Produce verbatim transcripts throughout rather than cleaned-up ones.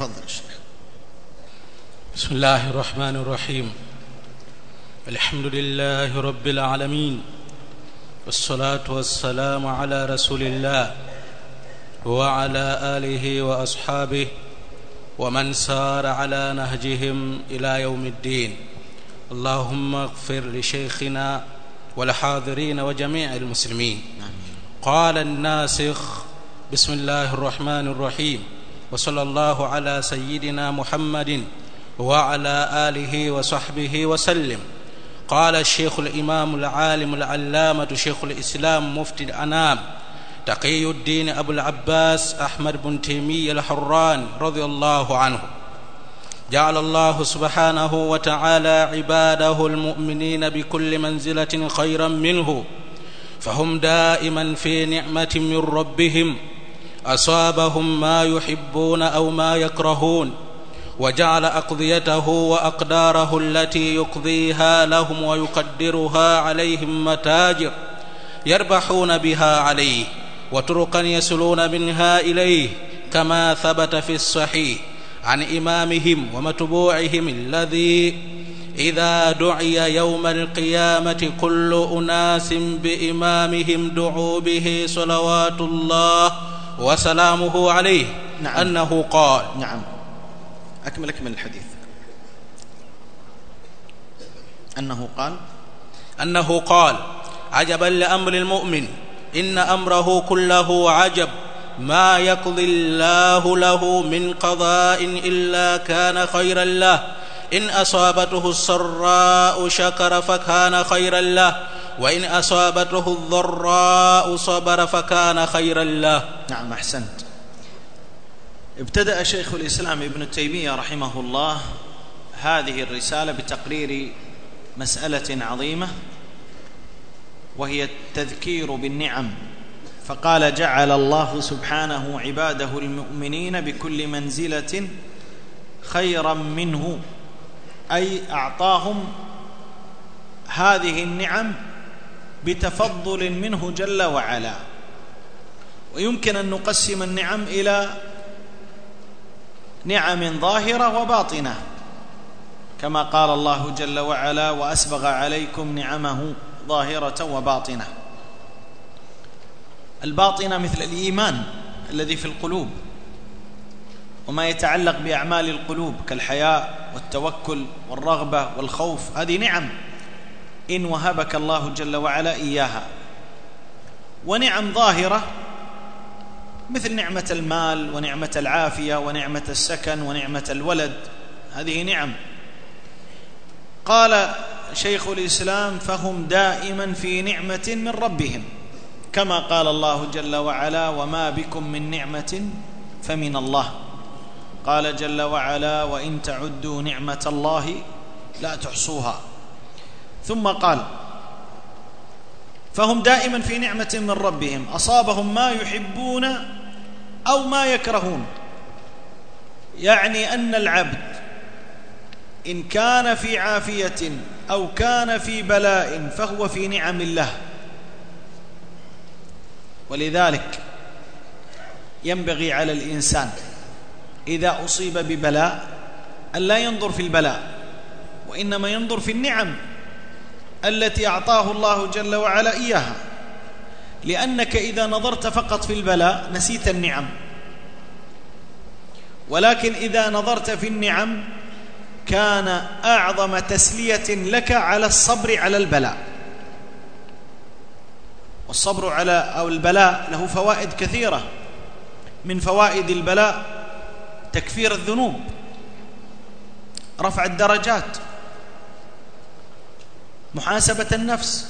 تفضل الشيخ. بسم الله الرحمن الرحيم. الحمد لله رب العالمين، والصلاة والسلام على رسول الله وعلى آله وأصحابه ومن سار على نهجهم إلى يوم الدين. اللهم اغفر لشيخنا والحاضرين وجميع المسلمين. قال الناسخ: بسم الله الرحمن الرحيم، وصلى الله على سيدنا محمد وعلى آله وصحبه وسلم. قال الشيخ الإمام العالم العلامة شيخ الإسلام مفتي الأنام تقي الدين أبو العباس أحمد بن تيمية الحران رضي الله عنه: جعل الله سبحانه وتعالى عباده المؤمنين بكل منزلة خيرا منه، فهم دائما في نعمة من ربهم، أصابهم ما يحبون أو ما يكرهون، وجعل أقضيته وأقداره التي يقضيها لهم ويقدرها عليهم متاجر يربحون بها عليه، وطرقا يصلون منها إليه، كما ثبت في الصحيح عن إمامهم ومتبوعهم الذي إذا دعي يوم القيامة كل أناس بإمامهم دعوا به صلوات الله وسلامه عليه. نعم. أنه قال. نعم، أكمل أكمل الحديث. أنه قال أنه قال: عجبا لأمر المؤمن، إن أمره كله عجب، ما يقضي الله له من قضاء إلا كان خيرا له، إن أصابته السراء شكر فكان خيرا له، وإن أصابته الضراء صبر فكان خيرا له. نعم، أحسنت. ابتدأ شيخ الإسلام ابن تيمية رحمه الله هذه الرسالة بتقرير مسألة عظيمة، وهي التذكير بالنعم. فقال: جعل الله سبحانه عباده المؤمنين بكل منزلة خيرا منه، أي أعطاهم هذه النعم بتفضل منه جل وعلا. ويمكن أن نقسم النعم إلى نعم ظاهرة وباطنة، كما قال الله جل وعلا: وأسبغ عليكم نعمه ظاهرة وباطنة. الباطنة مثل الإيمان الذي في القلوب وما يتعلق بأعمال القلوب كالحياء والتوكل والرغبة والخوف، هذه نعم إن وهبك الله جل وعلا إياها. ونعم ظاهرة مثل نعمة المال ونعمة العافية ونعمة السكن ونعمة الولد، هذه نعم. قال شيخ الإسلام: فهم دائما في نعمة من ربهم، كما قال الله جل وعلا: وما بكم من نعمة فمن الله. قال جل وعلا: وإن تعدوا نعمة الله لا تحصوها. ثم قال: فهم دائما في نعمة من ربهم، أصابهم ما يحبون أو ما يكرهون. يعني أن العبد إن كان في عافية أو كان في بلاء فهو في نعم الله. ولذلك ينبغي على الإنسان إذا أصيب ببلاء أن لا ينظر في البلاء، وإنما ينظر في النعم التي أعطاه الله جل وعلا إياها، لأنك إذا نظرت فقط في البلاء نسيت النعم، ولكن إذا نظرت في النعم كان أعظم تسلية لك على الصبر على البلاء. والصبر على أو البلاء له فوائد كثيرة. من فوائد البلاء تكفير الذنوب، رفع الدرجات، محاسبة النفس،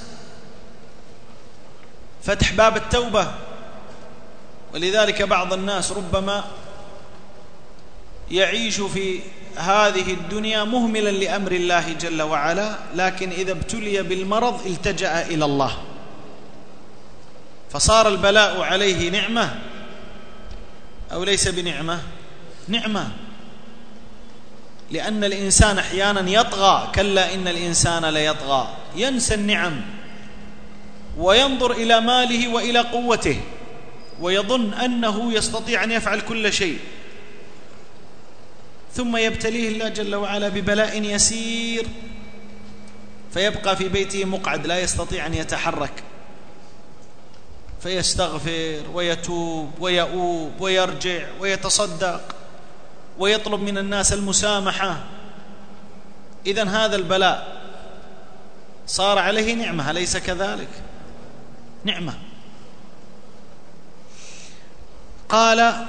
فتح باب التوبة. ولذلك بعض الناس ربما يعيش في هذه الدنيا مهملا لأمر الله جل وعلا، لكن إذا ابتلي بالمرض التجأ إلى الله، فصار البلاء عليه نعمة أو ليس بنعمة؟ نعمة. لأن الإنسان أحيانا يطغى، كلا إن الإنسان ليطغى، ينسى النعم وينظر إلى ماله وإلى قوته ويظن أنه يستطيع أن يفعل كل شيء. ثم يبتليه الله جل وعلا ببلاء يسير فيبقى في بيته مقعد لا يستطيع أن يتحرك، فيستغفر ويتوب ويؤوب ويرجع ويتصدق ويطلب من الناس المسامحة. إذن هذا البلاء صار عليه نعمة، أليس كذلك؟ نعمة. قال: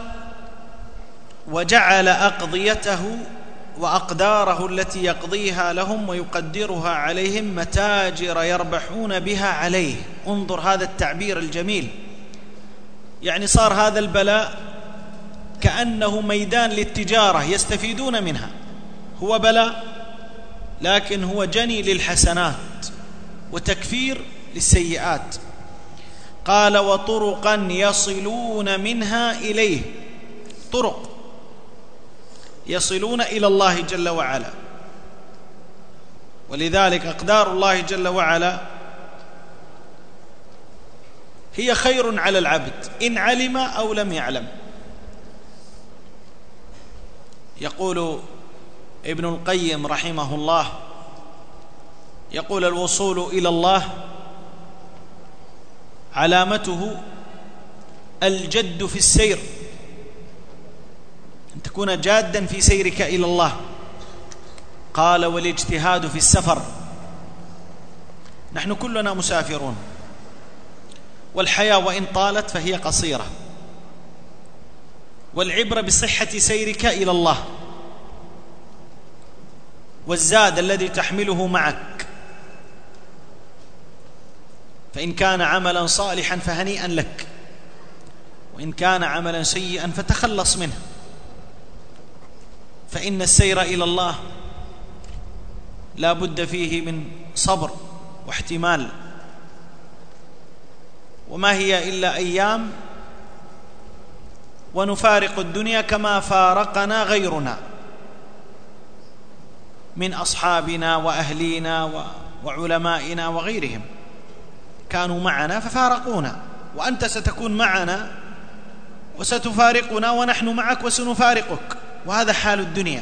وجعل أقضيته وأقداره التي يقضيها لهم ويقدرها عليهم متاجر يربحون بها عليه. انظر هذا التعبير الجميل، يعني صار هذا البلاء كأنه ميدان للتجارة يستفيدون منها. هو بلاء لكن هو جني للحسنات وتكفير للسيئات. قال: وطرقا يصلون منها إليه، طرق يصلون إلى الله جل وعلا. ولذلك أقدار الله جل وعلا هي خير على العبد إن علم أو لم يعلم. يقول ابن القيم رحمه الله، يقول: الوصول إلى الله علامته الجد في السير، أن تكون جادا في سيرك إلى الله. قال: والاجتهاد في السفر. نحن كلنا مسافرون، والحياة وإن طالت فهي قصيرة، والعبرة بصحة سيرك إلى الله والزاد الذي تحمله معك. فإن كان عملا صالحا فهنيئا لك، وإن كان عملا سيئا فتخلص منه، فإن السير إلى الله لا بد فيه من صبر واحتمال، وما هي إلا أيام ونفارق الدنيا كما فارقنا غيرنا من أصحابنا وأهلينا وعلمائنا وغيرهم، كانوا معنا ففارقونا، وأنت ستكون معنا وستفارقنا ونحن معك وسنفارقك، وهذا حال الدنيا.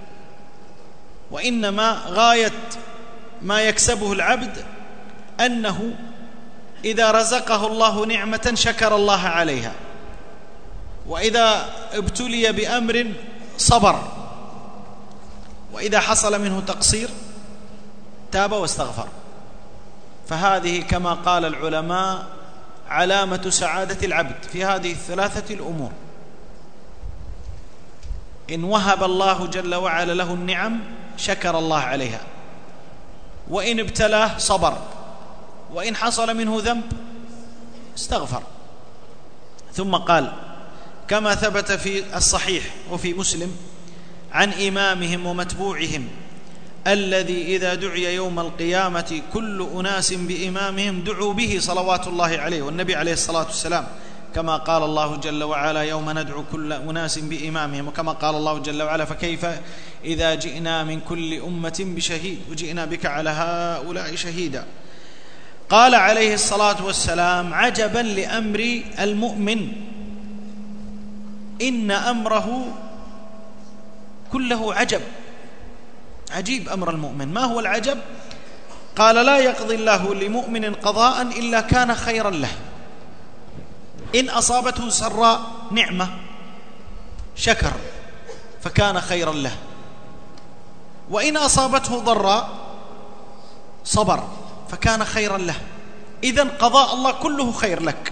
وإنما غاية ما يكسبه العبد أنه إذا رزقه الله نعمة شكر الله عليها، وإذا ابتلي بأمر صبر، وإذا حصل منه تقصير تاب واستغفر. فهذه كما قال العلماء علامة سعادة العبد في هذه الثلاثة الأمور. إن وهب الله جل وعلا له النعم شكر الله عليها، وإن ابتلاه صبر، وإن حصل منه ذنب استغفر. ثم قال: كما ثبت في الصحيح وفي مسلم عن إمامهم ومتبوعهم الذي إذا دعي يوم القيامة كل أناس بإمامهم دعوا به صلوات الله عليه، والنبي عليه الصلاة والسلام، كما قال الله جل وعلا: يوم ندعو كل أناس بإمامهم، وكما قال الله جل وعلا: فكيف إذا جئنا من كل أمة بشهيد وجئنا بك على هؤلاء شهيدا. قال عليه الصلاة والسلام: عجبا لأمر المؤمن، إن أمره كله عجب. عجيب أمر المؤمن. ما هو العجب؟ قال: لا يقضي الله لمؤمن قضاء إلا كان خيرا له. إن أصابته سراء نعمة شكر فكان خيرا له، وإن أصابته ضراء صبر فكان خيرا له. إذن قضاء الله كله خير لك.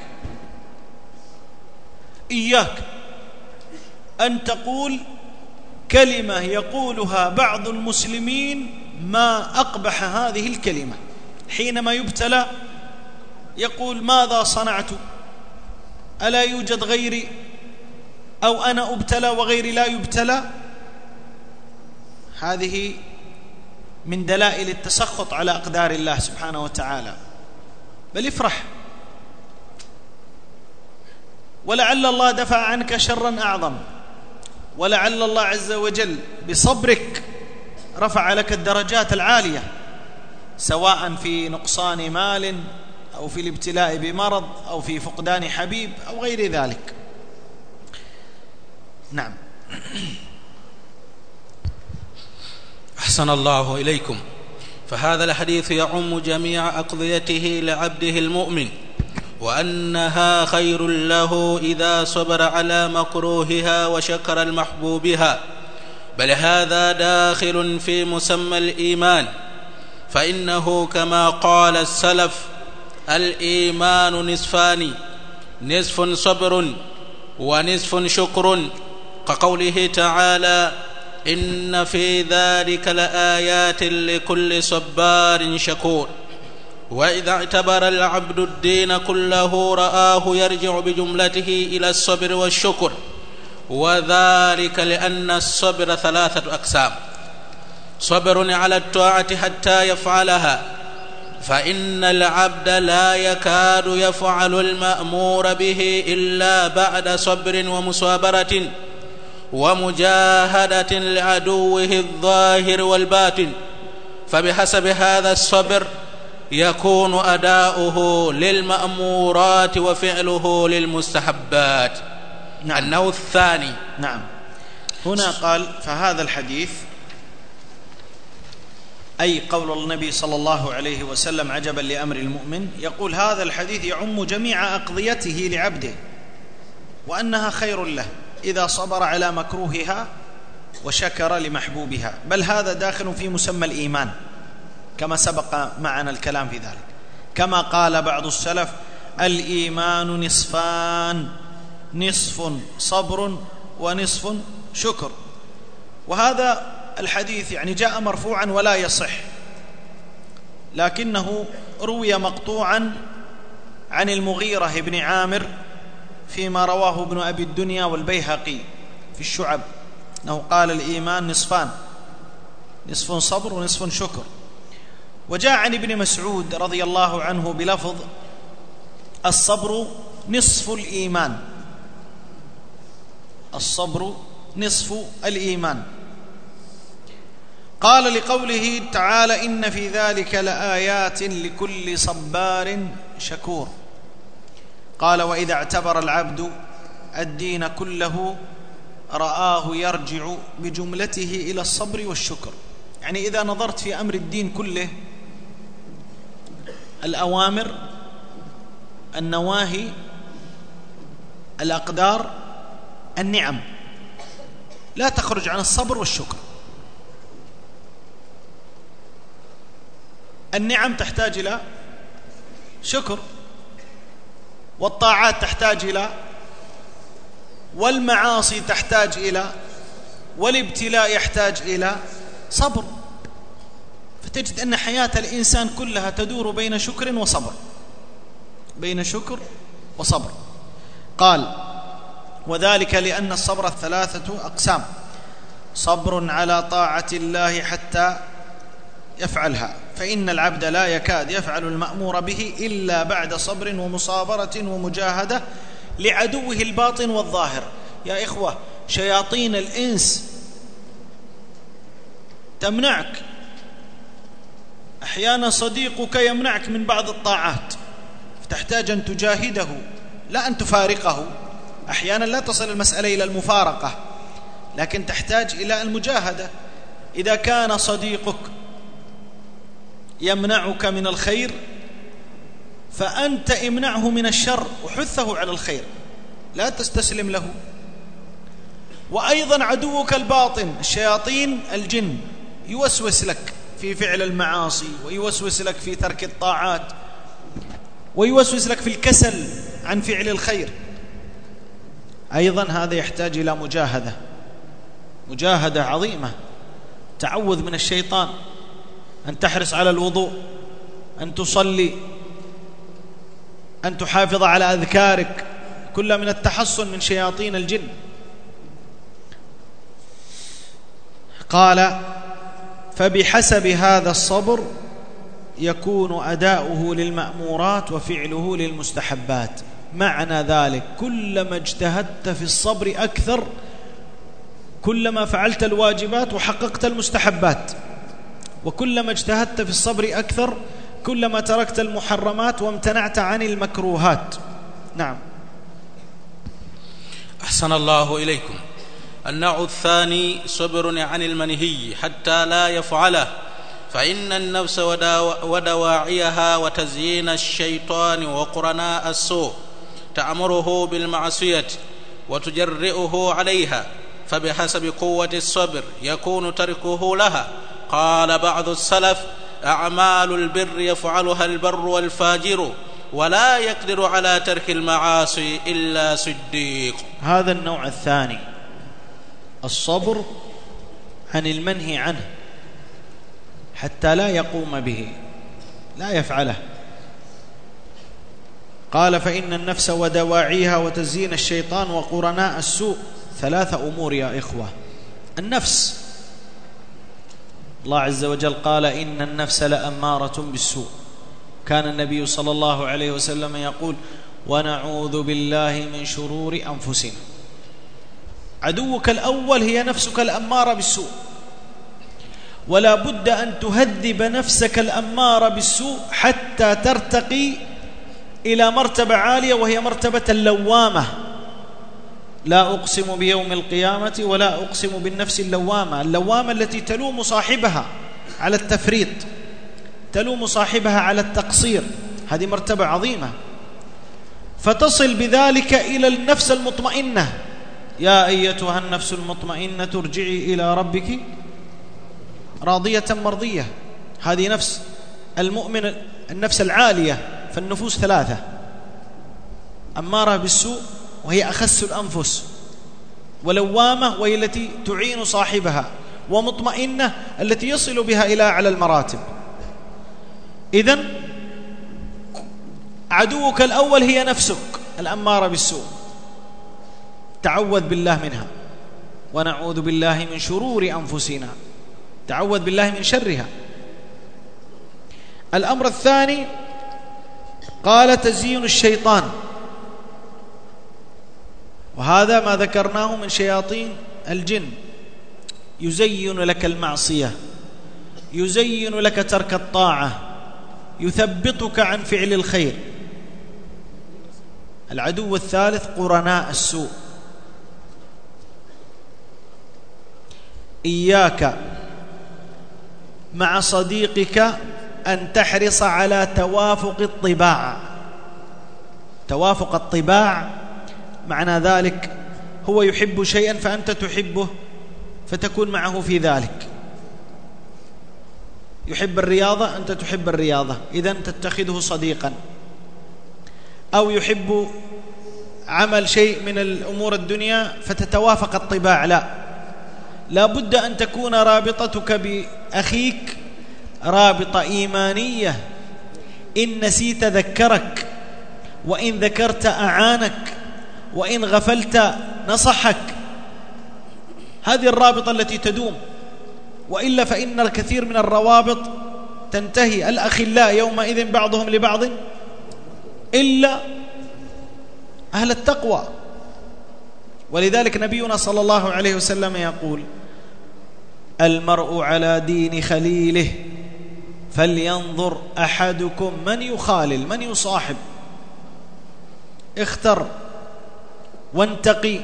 إياك أن تقول كلمة يقولها بعض المسلمين ما أقبح هذه الكلمة، حينما يبتلى يقول: ماذا صنعت؟ ألا يوجد غيري؟ أو أنا أبتلى وغيري لا يبتلى؟ هذه من دلائل التسخط على أقدار الله سبحانه وتعالى. بل افرح، ولعل الله دفع عنك شرا أعظم، ولعل الله عز وجل بصبرك رفع لك الدرجات العالية، سواء في نقصان مال أو في الابتلاء بمرض أو في فقدان حبيب أو غير ذلك. نعم. أحسن الله إليكم. فهذا الحديث يعم جميع أقضيته لعبده المؤمن، وأنها خير له إذا صبر على مكروهها وشكر المحبوبها، بل هذا داخل في مسمى الإيمان، فإنه كما قال السلف: الإيمان نصفان، نصف صبر ونصف شكر، كقوله تعالى: إن في ذلك لآيات لكل صبار شكور. وإذا اعتبر العبد الدين كله رآه يرجع بجملته إلى الصبر والشكر، وذلك لأن الصبر ثلاثة أقسام: صبر على الطاعة حتى يفعلها، فإن العبد لا يكاد يفعل المأمور به إلا بعد صبر ومصابرة ومجاهدة لعدوه الظاهر والباطن، فبحسب هذا الصبر يكون أداؤه للمأمورات وفعله للمستحبات. نعم. النوع الثاني. نعم. هنا قال: فهذا الحديث، أي قول النبي صلى الله عليه وسلم عجبا لأمر المؤمن، يقول هذا الحديث يعم جميع أقضيته لعبده، وأنها خير له إذا صبر على مكروهها وشكر لمحبوبها، بل هذا داخل في مسمى الإيمان كما سبق معنا الكلام في ذلك، كما قال بعض السلف: الإيمان نصفان، نصف صبر ونصف شكر. وهذا الحديث يعني جاء مرفوعا ولا يصح، لكنه روي مقطوعا عن المغيرة بن عامر فيما رواه ابن أبي الدنيا والبيهقي في الشعب، أنه قال: الإيمان نصفان، نصف صبر ونصف شكر. وجاء عن ابن مسعود رضي الله عنه بلفظ: الصبر نصف الإيمان، الصبر نصف الإيمان. قال لقوله تعالى: إن في ذلك لآيات لكل صبار شكور. قال: وإذا اعتبر العبد الدين كله رآه يرجع بجملته إلى الصبر والشكر. يعني إذا نظرت في أمر الدين كله، الأوامر، النواهي، الأقدار، النعم، لا تخرج عن الصبر والشكر. النعم تحتاج إلى شكر، والطاعات تحتاج إلى، والمعاصي تحتاج إلى، والابتلاء يحتاج إلى صبر. فتجد أن حياة الإنسان كلها تدور بين شكر وصبر، بين شكر وصبر. قال: وذلك لأن الصبر الثلاثة أقسام: صبر على طاعة الله حتى يفعلها، فإن العبد لا يكاد يفعل المأمور به إلا بعد صبر ومصابرة ومجاهدة لعدوه الباطن والظاهر. يا إخوة، شياطين الإنس تمنعك، أحيانا صديقك يمنعك من بعض الطاعات، فتحتاج أن تجاهده لا أن تفارقه. أحيانا لا تصل المسألة إلى المفارقة، لكن تحتاج إلى المجاهدة. إذا كان صديقك يمنعك من الخير، فأنت امنعه من الشر وحثه على الخير، لا تستسلم له. وأيضا عدوك الباطن، الشياطين الجن، يوسوس لك في فعل المعاصي، ويوسوس لك في ترك الطاعات، ويوسوس لك في الكسل عن فعل الخير. أيضا هذا يحتاج إلى مجاهدة، مجاهدة عظيمة، تعوذ من الشيطان، أن تحرص على الوضوء، أن تصلي، أن تحافظ على أذكارك، كل من التحصن من شياطين الجن. قال: فبحسب هذا الصبر يكون أداؤه للمأمورات وفعله للمستحبات. معنى ذلك كلما اجتهدت في الصبر أكثر، كلما فعلت الواجبات وحققت المستحبات، وكلما اجتهدت في الصبر أكثر كلما تركت المحرمات وامتنعت عن المكروهات. نعم. أحسن الله إليكم. النوع الثاني صبر عن المنهي حتى لا يفعله، فإن النفس ودواعيها وتزيين الشيطان وقرناء السوء تأمره بالمعصية وتجرئه عليها، فبحسب قوة الصبر يكون تركه لها. قال بعض السلف: أعمال البر يفعلها البر والفاجر، ولا يقدر على ترك المعاصي إلا صديق. هذا النوع الثاني، الصبر عن المنهي عنه حتى لا يقوم به، لا يفعله. قال: فإن النفس ودواعيها وتزيين الشيطان وقرناء السوء. ثلاثة أمور يا إخوة. النفس، الله عز وجل قال: إن النفس لأمارة بالسوء. كان النبي صلى الله عليه وسلم يقول: ونعوذ بالله من شرور أنفسنا. عدوك الأول هي نفسك الأمارة بالسوء، ولا بد أن تهذب نفسك الأمارة بالسوء حتى ترتقي إلى مرتبة عالية، وهي مرتبة اللوامة. لا أقسم بيوم القيامة ولا أقسم بالنفس اللوامة. اللوامة التي تلوم صاحبها على التفريط، تلوم صاحبها على التقصير، هذه مرتبة عظيمة. فتصل بذلك إلى النفس المطمئنة: يا أيتها النفس المطمئنة ارجعي إلى ربك راضية مرضية. هذه نفس المؤمن، النفس العالية. فالنفوس ثلاثة: أمارة بالسوء وهي أخس الأنفس، ولوامة وهي التي تعين صاحبها، ومطمئنة التي يصل بها إلى أعلى المراتب. إذن عدوك الأول هي نفسك الأمارة بالسوء، تعوذ بالله منها. ونعوذ بالله من شرور أنفسنا، تعوذ بالله من شرها. الأمر الثاني قال: تزيين الشيطان، وهذا ما ذكرناه من شياطين الجن. يزين لك المعصية، يزين لك ترك الطاعة، يثبطك عن فعل الخير. العدو الثالث قرناء السوء. إياك مع صديقك أن تحرص على توافق الطباع. توافق الطباع معنى ذلك هو يحب شيئا فأنت تحبه فتكون معه في ذلك. يحب الرياضة، أنت تحب الرياضة، إذن تتخذه صديقا. أو يحب عمل شيء من الأمور الدنيا فتتوافق الطباع. لا، لا بد أن تكون رابطتك بأخيك رابطة إيمانية. إن نسيت ذكرك، وإن ذكرت أعانك، وإن غفلت نصحك. هذه الرابطة التي تدوم، وإلا فإن الكثير من الروابط تنتهي. الأخلاء يومئذ بعضهم لبعض إلا أهل التقوى. ولذلك نبينا صلى الله عليه وسلم يقول: المرء على دين خليله فلينظر أحدكم من يخالل، من يصاحب. اختر وانتقي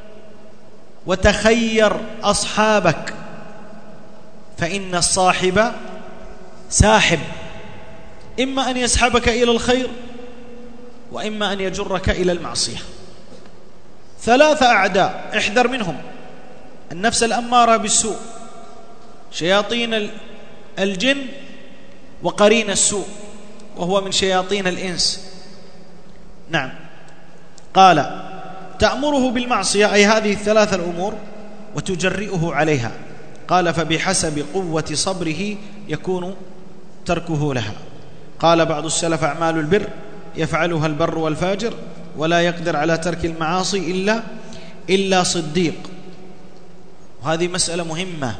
وتخير أصحابك، فإن الصاحب ساحب، إما أن يسحبك إلى الخير وإما أن يجرك إلى المعصية. ثلاثة أعداء احذر منهم: النفس الأمارة بالسوء، شياطين الجن، وقرين السوء وهو من شياطين الإنس. نعم. قال: تأمره بالمعصية، أي هذه الثلاثة الأمور، وتجرئه عليها. قال: فبحسب قوة صبره يكون تركه لها. قال بعض السلف: أعمال البر يفعلها البر والفاجر، ولا يقدر على ترك المعاصي إلا إلا صديق. وهذه مسألة مهمة.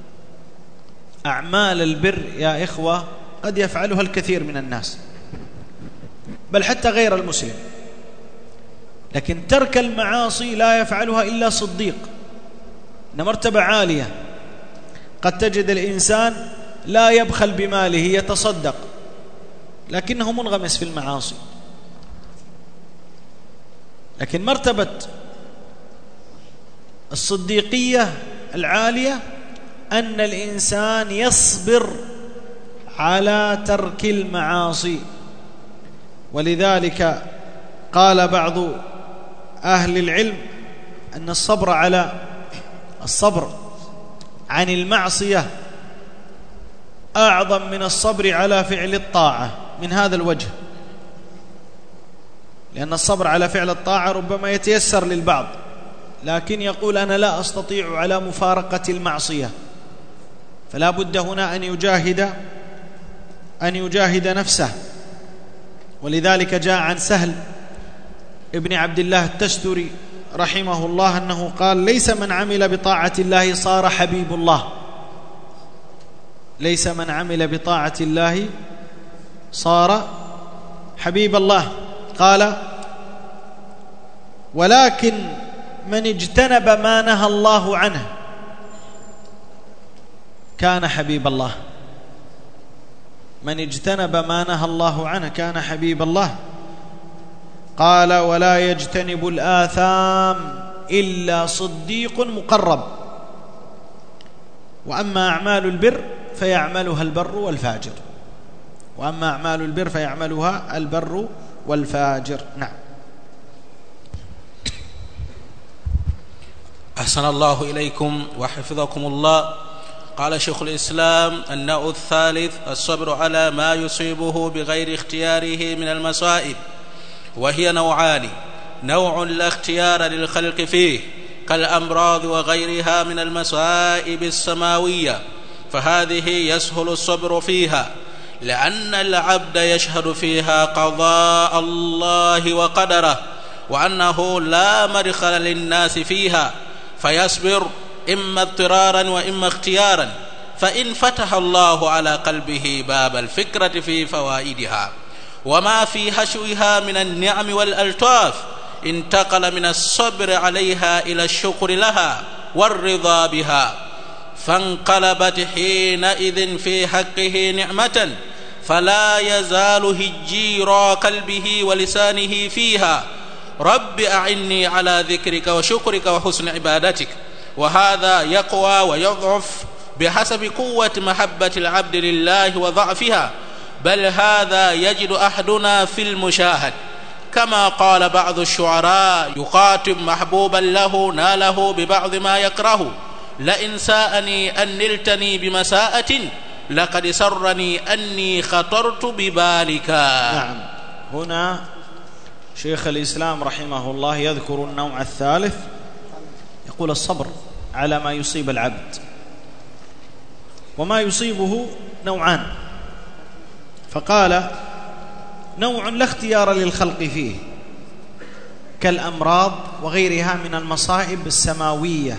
أعمال البر يا إخوة قد يفعلها الكثير من الناس، بل حتى غير المسلم، لكن ترك المعاصي لا يفعلها إلا صديق. إن مرتبة عالية. قد تجد الإنسان لا يبخل بماله، يتصدق، لكنه منغمس في المعاصي. لكن مرتبة الصديقية العالية أن الإنسان يصبر على ترك المعاصي. ولذلك قال بعض أهل العلم أن الصبر على الصبر عن المعصية أعظم من الصبر على فعل الطاعة، من هذا الوجه، لأن الصبر على فعل الطاعة ربما يتيسر للبعض، لكن يقول أنا لا أستطيع على مفارقة المعصية، فلا بد هنا أن يجاهد أن يجاهد نفسه. ولذلك جاء عن سهل ابن عبد الله التستري رحمه الله أنه قال: ليس من عمل بطاعة الله صار حبيب الله، ليس من عمل بطاعة الله صار حبيب الله. قال: ولكن من اجتنب ما نهى الله عنه كان حبيب الله. من اجتنب ما نهى الله عنه كان حبيب الله. قال: ولا يجتنب الآثام إلا صديق مقرب، وأما أعمال البر فيعملها البر والفاجر. وأما أعمال البر فيعملها البر والفاجر. نعم. أحسن الله إليكم وحفظكم الله. قال شيخ الإسلام: النوع الثالث الصبر على ما يصيبه بغير اختياره من المصائب، وهي نوعان: نوع لا اختيار للخلق فيه كالأمراض وغيرها من المصائب السماوية، فهذه يسهل الصبر فيها، لأن العبد يشهد فيها قضاء الله وقدره، وأنه لا مدخل للناس فيها، فيصبر إما اضطرارا وإما اختيارا، فإن فتح الله على قلبه باب الفكرة في فوائدها وما في حشوها من النعم والألطاف، انتقل من الصبر عليها إلى الشكر لها والرضا بها، فانقلبت حينئذ في حقه نعمة، فلا يزال هجيرا قلبه ولسانه فيها: رب أعني على ذكرك وشكرك وحسن عبادتك. وهذا يقوى ويضعف بحسب قوة محبة العبد لله وضعفها، بل هذا يجد أحدنا في المشاهد، كما قال بعض الشعراء: يقاتب محبوبا له ناله ببعض ما يكره، لئن ساءني أن نلتني بمساءة لقد سرني أني خطرت ببالك. نعم. هنا شيخ الإسلام رحمه الله يذكر النوع الثالث، يقول: الصبر على ما يصيب العبد. وما يصيبه نوعان، فقال: نوع لا اختيار للخلق فيه كالأمراض وغيرها من المصائب السماوية،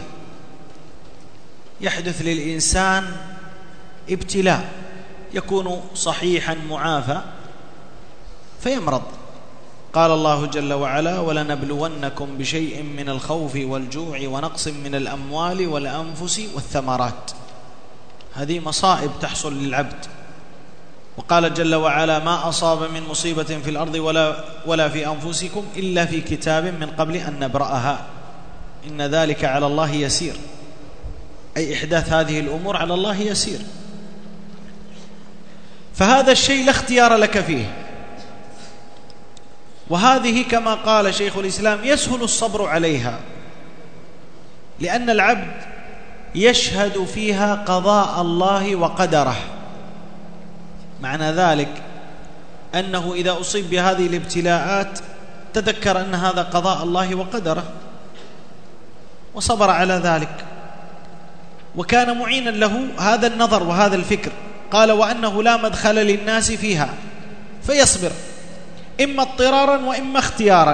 يحدث للإنسان ابتلاء، يكون صحيحا معافى فيمرض. قال الله جل وعلا: ولنبلونكم بشيء من الخوف والجوع ونقص من الأموال والأنفس والثمرات. هذه مصائب تحصل للعبد. وقال جل وعلا: ما أصاب من مصيبة في الأرض ولا, ولا في أنفسكم إلا في كتاب من قبل أن نبرأها إن ذلك على الله يسير، أي إحداث هذه الأمور على الله يسير. فهذا الشيء لا اختيار لك فيه، وهذه كما قال شيخ الإسلام يسهل الصبر عليها، لأن العبد يشهد فيها قضاء الله وقدره. معنى ذلك أنه إذا أصيب بهذه الابتلاءات تذكر أن هذا قضاء الله وقدره وصبر على ذلك، وكان معينا له هذا النظر وهذا الفكر. قال: وأنه لا مدخل للناس فيها، فيصبر إما اضطرارا وإما اختيارا.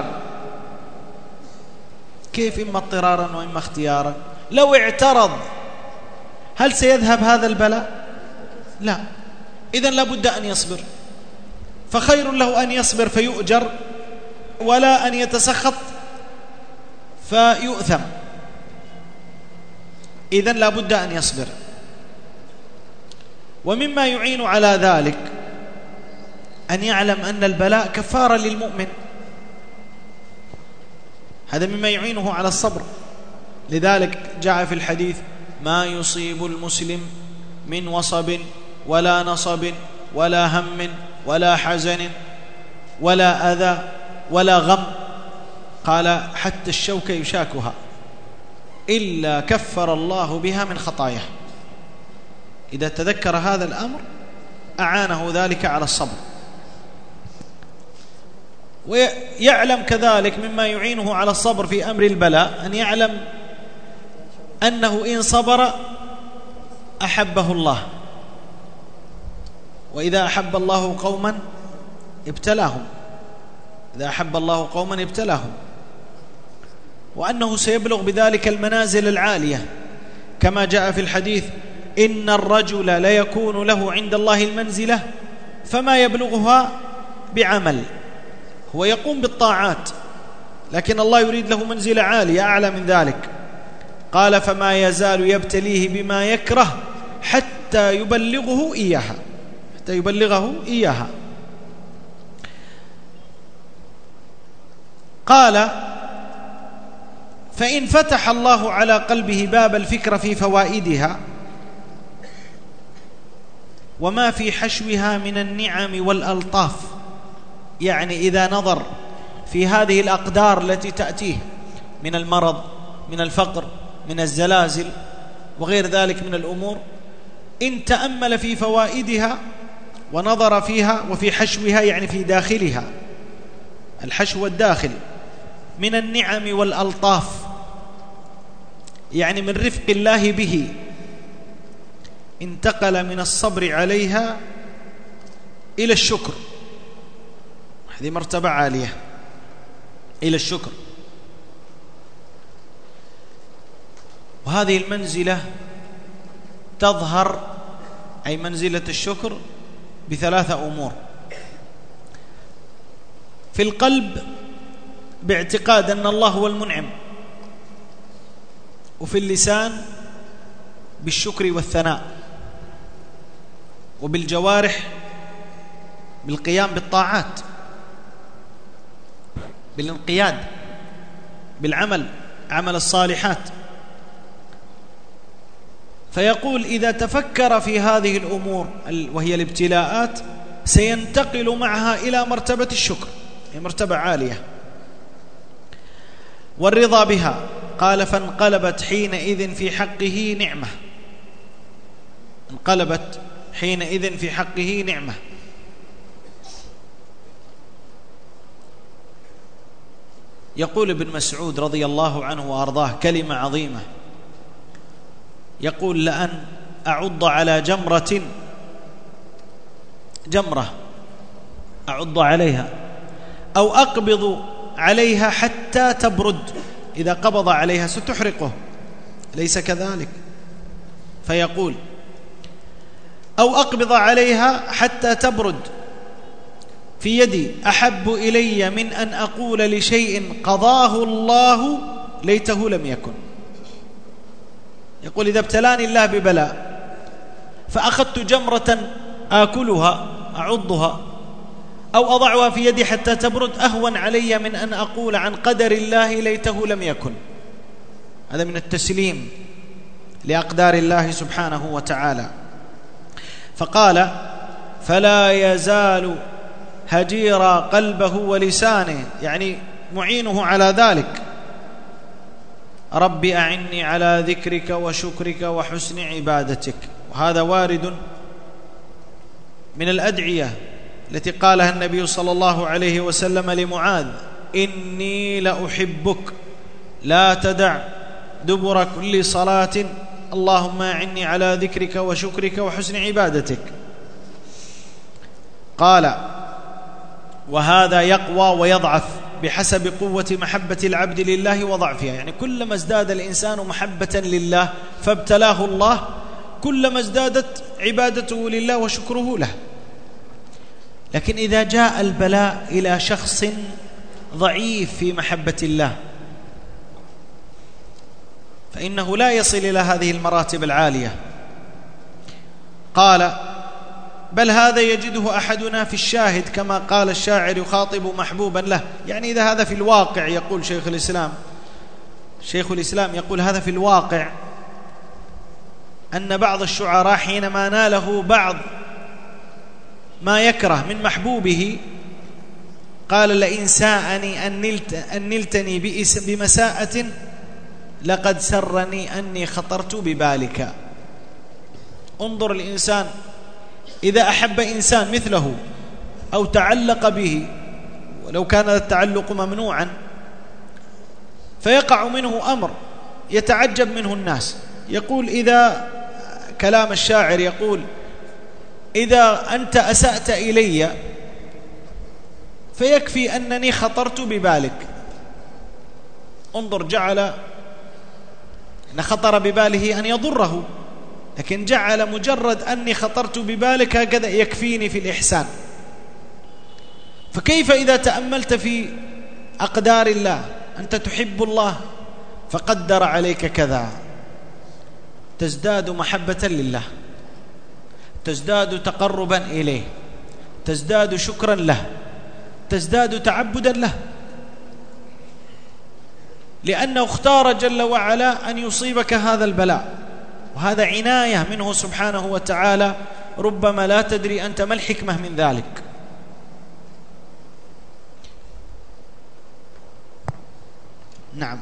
كيف إما اضطرارا وإما اختيارا؟ لو اعترض هل سيذهب هذا البلاء؟ لا، إذن لابد أن يصبر، فخير له أن يصبر فيؤجر ولا أن يتسخط فيؤثم. إذن لابد أن يصبر. ومما يعين على ذلك أن يعلم أن البلاء كفارة للمؤمن، هذا مما يعينه على الصبر. لذلك جاء في الحديث: ما يصيب المسلم من وصب ولا نصب ولا هم ولا حزن ولا أذى ولا غم، قال حتى الشوكة يشاكها، إلا كفر الله بها من خطاياه. إذا تذكر هذا الأمر أعانه ذلك على الصبر. ويعلم كذلك مما يعينه على الصبر في أمر البلاء أن يعلم أنه إن صبر أحبه الله، وإذا أحب الله قوما ابتلاهم، إذا أحب الله قوما ابتلاهم، وأنه سيبلغ بذلك المنازل العالية، كما جاء في الحديث: إن الرجل ليكون له عند الله المنزلة فما يبلغها بعمل. هو يقوم بالطاعات لكن الله يريد له منزلة عالية أعلى من ذلك. قال: فما يزال يبتليه بما يكره حتى يبلغه إياها، حتى يبلغه إياها. قال: فإن فتح الله على قلبه باب الفكر في فوائدها وما في حشوها من النعم والألطاف، يعني إذا نظر في هذه الأقدار التي تأتيه من المرض، من الفقر، من الزلازل وغير ذلك من الأمور، إن تأمل في فوائدها ونظر فيها وفي حشوها، يعني في داخلها، الحشو الداخل، من النعم والألطاف، يعني من رفق الله به، انتقل من الصبر عليها إلى الشكر. هذه مرتبة عالية، إلى الشكر. وهذه المنزلة تظهر، أي منزلة الشكر، بثلاثة أمور: في القلب باعتقاد أن الله هو المنعم، وفي اللسان بالشكر والثناء، وبالجوارح بالقيام بالطاعات، بالانقياد، بالعمل، عمل الصالحات. فيقول: إذا تفكر في هذه الأمور وهي الابتلاءات سينتقل معها إلى مرتبة الشكر، هي مرتبة عالية، والرضا بها. قال: فانقلبت حينئذ في حقه نعمة، انقلبت حينئذ في حقه نعمة. يقول ابن مسعود رضي الله عنه وأرضاه كلمة عظيمة، يقول: لأن أعض على جمرة، جمرة أعض عليها، أو أقبض عليها حتى تبرد، إذا قبض عليها ستحرقه، ليس كذلك؟ فيقول: أو أقبض عليها حتى تبرد في يدي أحب إلي من أن أقول لشيء قضاه الله ليته لم يكن. يقول: إذا ابتلاني الله ببلاء فأخذت جمرة آكلها أعضها أو أضعها في يدي حتى تبرد، أهون علي من أن أقول عن قدر الله ليته لم يكن. هذا من التسليم لأقدار الله سبحانه وتعالى. فقال: فلا يزال هجير قلبه ولسانه، يعني معينه على ذلك: رب أعني على ذكرك وشكرك وحسن عبادتك. وهذا وارد من الأدعية التي قالها النبي صلى الله عليه وسلم لمعاذ: إني لأحبك لا تدع دبر كل صلاة اللهم أعني على ذكرك وشكرك وحسن عبادتك. قال: وهذا يقوى ويضعف بحسب قوة محبة العبد لله وضعفها، يعني كلما ازداد الإنسان محبة لله فابتلاه الله كلما ازدادت عبادته لله وشكره له. لكن إذا جاء البلاء إلى شخص ضعيف في محبة الله فإنه لا يصل إلى هذه المراتب العالية. قال: بل هذا يجده أحدنا في الشاهد، كما قال الشاعر يخاطب محبوبا له، يعني إذا هذا في الواقع، يقول شيخ الإسلام، شيخ الإسلام يقول هذا في الواقع أن بعض الشعراء حينما ناله بعض ما يكره من محبوبه قال لئن ساءني أن, نلت أن نلتني بمساءة لقد سرني أني خطرت ببالك. انظر الإنسان إذا أحب إنسان مثله أو تعلق به ولو كان التعلق ممنوعا فيقع منه أمر يتعجب منه الناس. يقول إذا كلام الشاعر يقول إذا أنت أسأت إلي فيكفي أنني خطرت ببالك. انظر، جعل أن خطر بباله أن يضره، لكن جعل مجرد أني خطرت ببالك هكذا يكفيني في الإحسان. فكيف إذا تأملت في أقدار الله، أنت تحب الله فقدر عليك كذا، تزداد محبة لله، تزداد تقربا إليه، تزداد شكرا له، تزداد تعبدا له، لأنه اختار جل وعلا أن يصيبك هذا البلاء، وهذا عناية منه سبحانه وتعالى، ربما لا تدري أنت ما الحكمة من ذلك. نعم.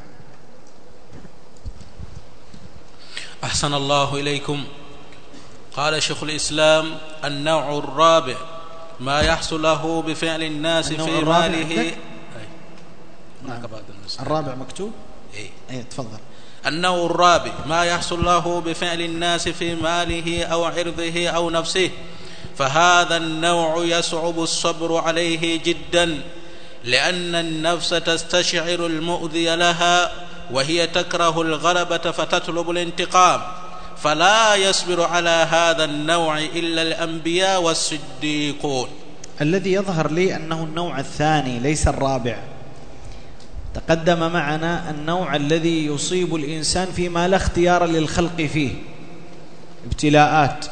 أحسن الله إليكم. قال شيخ الإسلام: النوع الرابع ما يحصل له بفعل الناس في ماله. نعم. الرابع مكتوب؟ إيه. إيه تفضل. النوع الرابع ما يحصل له بفعل الناس في ماله أو عرضه أو نفسه، فهذا النوع يصعب الصبر عليه جدا، لأن النفس تستشعر المؤذي لها وهي تكره الغلبة فتطلب الانتقام، فلا يصبر على هذا النوع إلا الأنبياء والصديقون. الذي يظهر لي أنه النوع الثاني ليس الرابع. تقدم معنا النوع الذي يصيب الإنسان فيما لا اختيار للخلق فيه، ابتلاءات،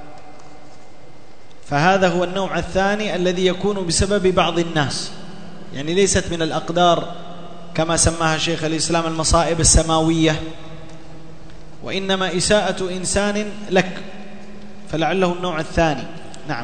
فهذا هو النوع الثاني الذي يكون بسبب بعض الناس، يعني ليست من الأقدار كما سماها شيخ الإسلام المصائب السماوية، وإنما إساءة إنسان لك، فلعله النوع الثاني. نعم.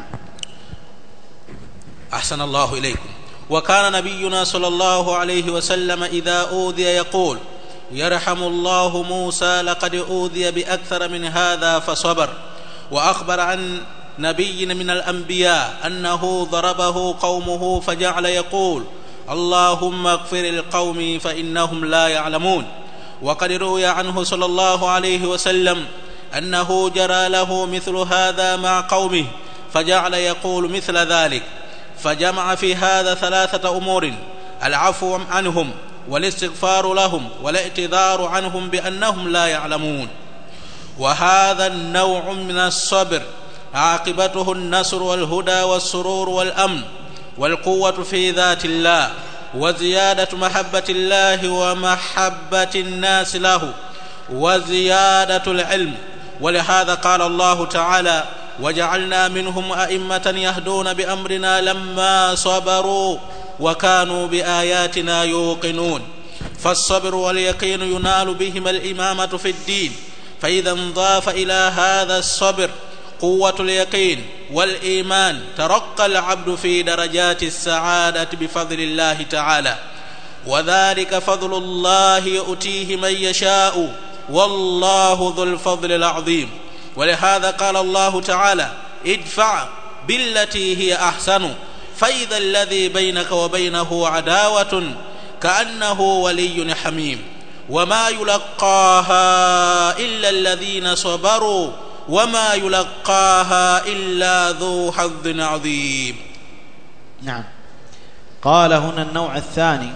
أحسن الله إليكم. وكان نبينا صلى الله عليه وسلم إذا أوذي يقول: يرحم الله موسى لقد أوذي بأكثر من هذا فصبر. وأخبر عن نبي من الأنبياء أنه ضربه قومه فجعل يقول: اللهم اغفر القوم فإنهم لا يعلمون. وقد روي عنه صلى الله عليه وسلم أنه جرى له مثل هذا مع قومه فجعل يقول مثل ذلك، فجمع في هذا ثلاثة أمور: العفو عنهم، والاستغفار لهم، والاعتذار عنهم بأنهم لا يعلمون. وهذا النوع من الصبر عاقبته النصر والهدى والسرور والأمن والقوة في ذات الله، وزيادة محبة الله ومحبة الناس له، وزيادة العلم. ولهذا قال الله تعالى: وجعلنا منهم أئمة يهدون بأمرنا لما صبروا وكانوا بآياتنا يوقنون. فالصبر واليقين ينال بهما الإمامة في الدين، فإذا انضاف إلى هذا الصبر قوة اليقين والإيمان ترقى العبد في درجات السعادة بفضل الله تعالى، وذلك فضل الله يؤتيه من يشاء، والله ذو الفضل العظيم. ولهذا قال الله تعالى: ادفع بالتي هي أحسن فإذا الذي بينك وبينه عداوة كأنه ولي حميم، وما يلقاها إلا الذين صبروا وما يلقاها إلا ذو حظ عظيم. نعم. قال هنا النوع الثاني،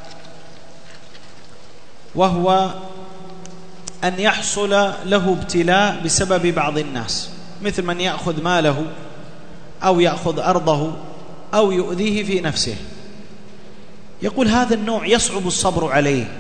وهو أن يحصل له ابتلاء بسبب بعض الناس، مثل من يأخذ ماله أو يأخذ أرضه أو يؤذيه في نفسه. يقول هذا النوع يصعب الصبر عليه،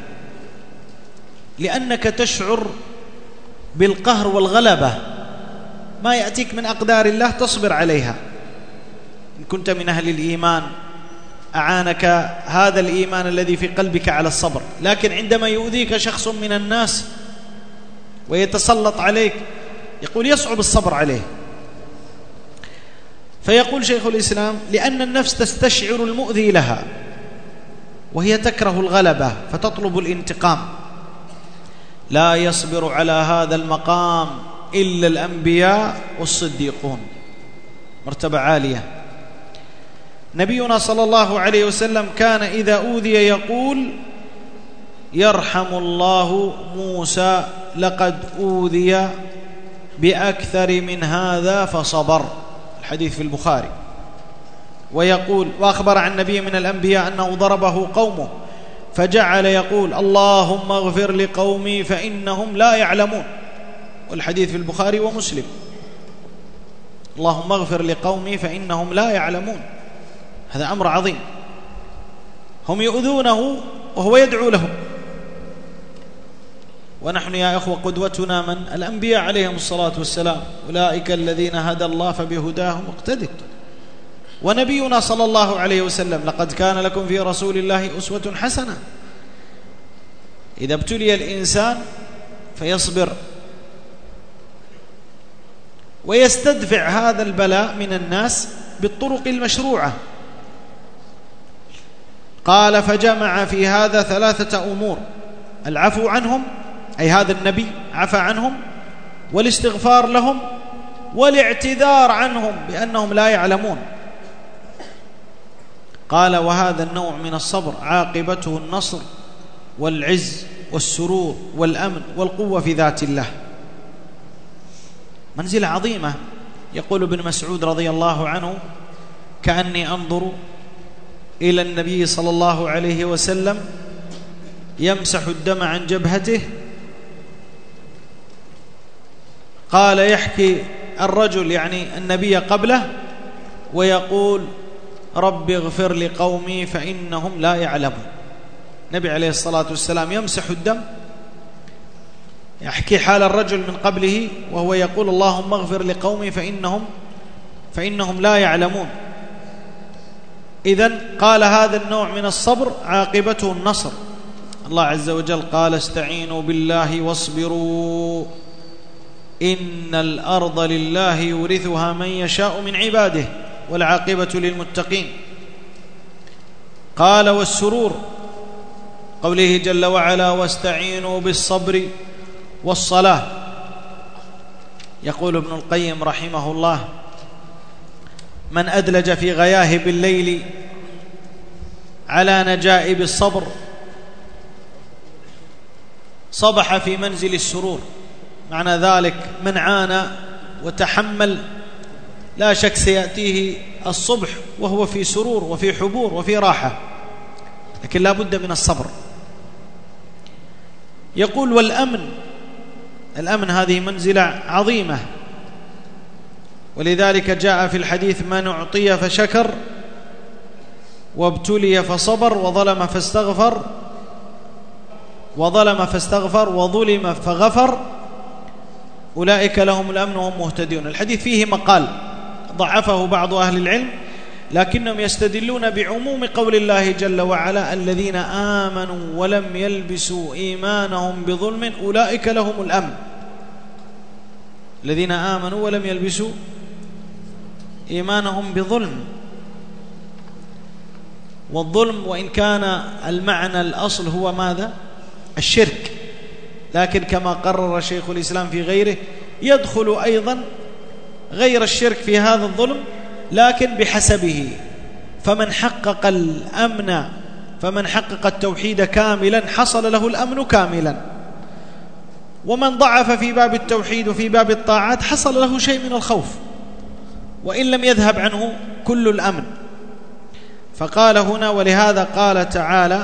لأنك تشعر بالقهر والغلبة، ما يأتيك من أقدار الله تصبر عليها. إن كنت من أهل الإيمان أعانك هذا الإيمان الذي في قلبك على الصبر. لكن عندما يؤذيك شخص من الناس ويتسلط عليك يقول يصعب الصبر عليه. فيقول شيخ الإسلام لأن النفس تستشعر المؤذي لها وهي تكره الغلبة فتطلب الانتقام. لا يصبر على هذا المقام إلا الأنبياء والصديقون، مرتبة عالية. نبينا صلى الله عليه وسلم كان إذا أوذي يقول يرحم الله موسى لقد أوذي بأكثر من هذا فصبر، الحديث في البخاري. ويقول وأخبر عن نبي من الأنبياء أنه ضربه قومه فجعل يقول اللهم اغفر لقومي فإنهم لا يعلمون، والحديث في البخاري ومسلم. اللهم اغفر لقومي فإنهم لا يعلمون، هذا أمر عظيم. هم يؤذونه وهو يدعو لهم. ونحن يا إخوة قدوتنا من؟ الأنبياء عليهم الصلاة والسلام، أولئك الذين هدى الله فبهداهم اقتدوا. ونبينا صلى الله عليه وسلم لقد كان لكم في رسول الله أسوة حسنة. إذا ابتلي الإنسان فيصبر ويستدفع هذا البلاء من الناس بالطرق المشروعة. قال فجمع في هذا ثلاثة أمور: العفو عنهم، أي هذا النبي عفى عنهم، والاستغفار لهم، والاعتذار عنهم بأنهم لا يعلمون. قال وهذا النوع من الصبر عاقبته النصر والعز والسرور والأمن والقوة في ذات الله. منزلة عظيمة. يقول ابن مسعود رضي الله عنه كأني أنظر إلى النبي صلى الله عليه وسلم يمسح الدم عن جبهته. قال يحكي الرجل يعني النبي قبله ويقول رب اغفر لقومي فإنهم لا يعلمون. النبي عليه الصلاة والسلام يمسح الدم، يحكي حال الرجل من قبله وهو يقول اللهم اغفر لقومي فإنهم فإنهم لا يعلمون. إذن قال هذا النوع من الصبر عاقبته النصر. الله عز وجل قال استعينوا بالله واصبروا إن الأرض لله يورثها من يشاء من عباده والعاقبة للمتقين. قال والسرور، قوله جل وعلا واستعينوا بالصبر والصلاة. يقول ابن القيم رحمه الله من أدلج في غياهب الليل على نجائب الصبر صبح في منزل السرور. معنى ذلك من عانى وتحمل لا شك سيأتيه الصبح وهو في سرور وفي حبور وفي راحة، لكن لا بد من الصبر. يقول والأمن، الأمن هذه منزلة عظيمة، ولذلك جاء في الحديث من أعطي فشكر وابتلي فصبر وظلم فاستغفر وظلم فاستغفر وظلم فغفر أولئك لهم الأمن وهم مهتدون. الحديث فيه مقال ضعفه بعض أهل العلم، لكنهم يستدلون بعموم قول الله جل وعلا الذين آمنوا ولم يلبسوا إيمانهم بظلم أولئك لهم الأمن. الذين آمنوا ولم يلبسوا إيمانهم بظلم. والظلم وإن كان المعنى الأصل هو ماذا؟ الشرك، لكن كما قرر شيخ الإسلام في غيره يدخل أيضا غير الشرك في هذا الظلم، لكن بحسبه. فمن حقق الأمن فمن حقق التوحيد كاملا حصل له الأمن كاملا، ومن ضعف في باب التوحيد وفي باب الطاعات حصل له شيء من الخوف وإن لم يذهب عنه كل الأمن. فقال هنا ولهذا قال تعالى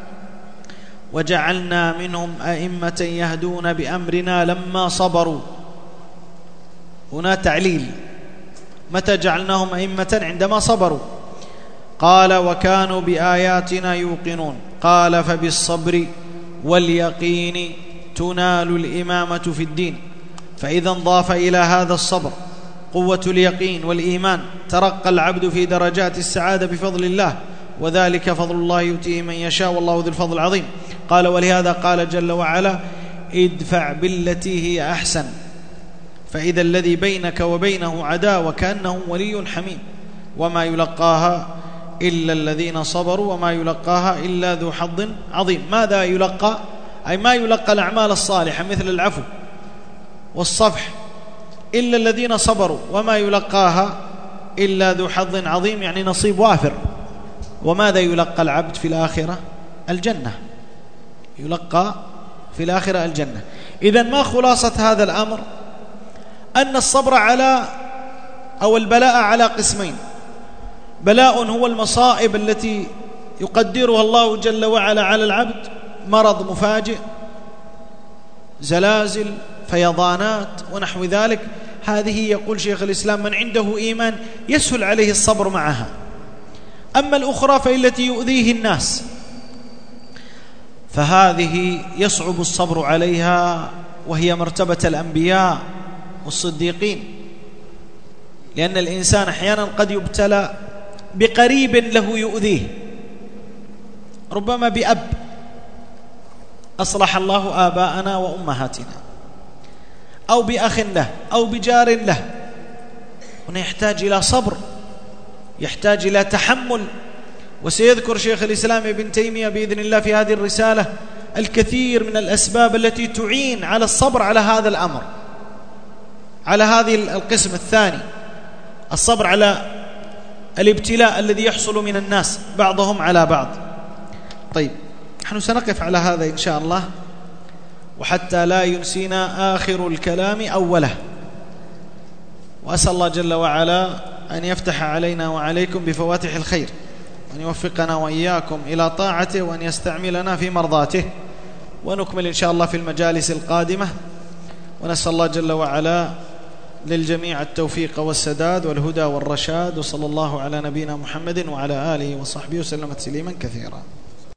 وجعلنا منهم أئمة يهدون بأمرنا لما صبروا. هنا تعليل، متى جعلناهم أئمة؟ عندما صبروا. قال وكانوا بآياتنا يوقنون. قال فبالصبر واليقين تنال الإمامة في الدين. فإذا انضاف إلى هذا الصبر قوة اليقين والإيمان ترقى العبد في درجات السعادة بفضل الله وذلك فضل الله يؤتيه من يشاء والله ذو الفضل العظيم. قال ولهذا قال جل وعلا ادفع بالتي هي أحسن فإذا الذي بينك وبينه عداوة كأنه ولي حميم وما يلقاها إلا الذين صبروا وما يلقاها إلا ذو حظ عظيم. ماذا يلقى؟ أي ما يلقى الأعمال الصالحة مثل العفو والصفح إلا الذين صبروا وما يلقاها إلا ذو حظ عظيم، يعني نصيب وافر. وماذا يلقى العبد في الآخرة؟ الجنة، يلقى في الآخرة الجنة. إذن ما خلاصة هذا الأمر؟ أن الصبر على أو البلاء على قسمين: بلاء هو المصائب التي يقدرها الله جل وعلا على العبد، مرض مفاجئ، زلازل، فيضانات ونحو ذلك، هذه يقول شيخ الإسلام من عنده إيمان يسهل عليه الصبر معها. أما الأخرى فهي التي يؤذيه الناس، فهذه يصعب الصبر عليها، وهي مرتبة الأنبياء والصديقين، لأن الإنسان أحيانا قد يبتلى بقريب له يؤذيه، ربما بأب أصلح الله آباءنا وأمهاتنا، أو بأخ له، أو بجار له، هنا يحتاج إلى صبر، يحتاج إلى تحمل. وسيذكر شيخ الإسلام ابن تيمية بإذن الله في هذه الرسالة الكثير من الأسباب التي تعين على الصبر على هذا الأمر، على هذه القسم الثاني، الصبر على الابتلاء الذي يحصل من الناس بعضهم على بعض. طيب، نحن سنقف على هذا إن شاء الله، وحتى لا ينسينا آخر الكلام أوله. وأسأل الله جل وعلا أن يفتح علينا وعليكم بفواتح الخير، وأن يوفقنا وإياكم إلى طاعته، وأن يستعملنا في مرضاته. ونكمل إن شاء الله في المجالس القادمة، ونسأل الله جل وعلا للجميع التوفيق والسداد والهدى والرشاد. وصلى الله على نبينا محمد وعلى آله وصحبه وسلم تسليما كثيرا.